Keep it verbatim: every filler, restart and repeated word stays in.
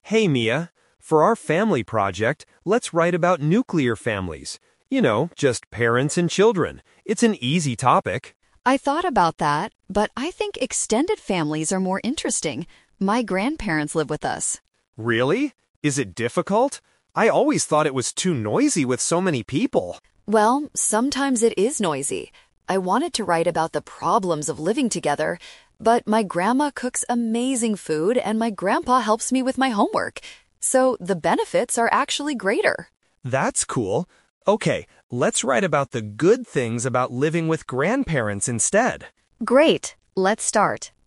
Hey Mia, for our family project, let's write about nuclear families. You know, just parents and children. It's an easy topic. I thought about that, but I think extended families are more interesting. My grandparents live with us. Really? Is it difficult? I always thought it was too noisy with so many people. Well, sometimes it is noisy. I wanted to write about the problems of living together, but my grandma cooks amazing food and my grandpa helps me with my homework. So the benefits are actually greater. That's cool. Okay, let's write about the good things about living with grandparents instead. Great. Let's start.